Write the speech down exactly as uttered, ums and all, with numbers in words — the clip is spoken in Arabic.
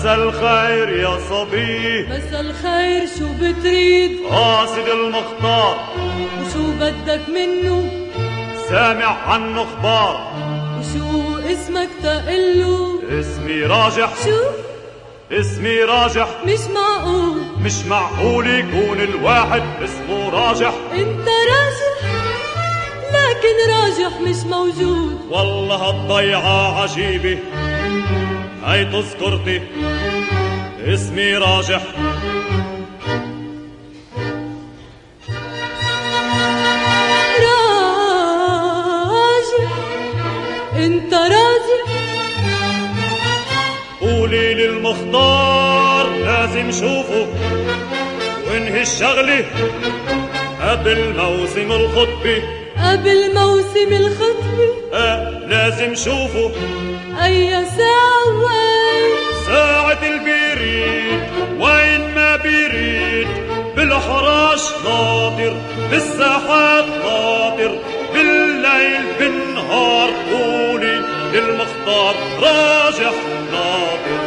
مسا الخير يا صبي. مسا الخير، شو بتريد؟ قاصد المختار. وشو بدك منه؟ سامع عنه اخبار. وشو اسمك تقله؟ اسمي راجح. شو؟ اسمي راجح. مش معقول. مش معقول يكون الواحد اسمه راجح. انت راجح لكن راجح مش موجود. والله هالضيعة عجيبة، هاي تذكرتي اسمي راجح. راجح، انت راجح. قولي للمختار لازم شوفه وانهي الشغلة قبل موسم الخطبة. قبل موسم الخطبة؟ اه لازم شوفه. أي ساعة وين؟ ساعة البريد وين ما بريد. بالحراش ناطر، بالساحات ناطر، بالليل بالنهار. قولي للمختار راجح ناطر.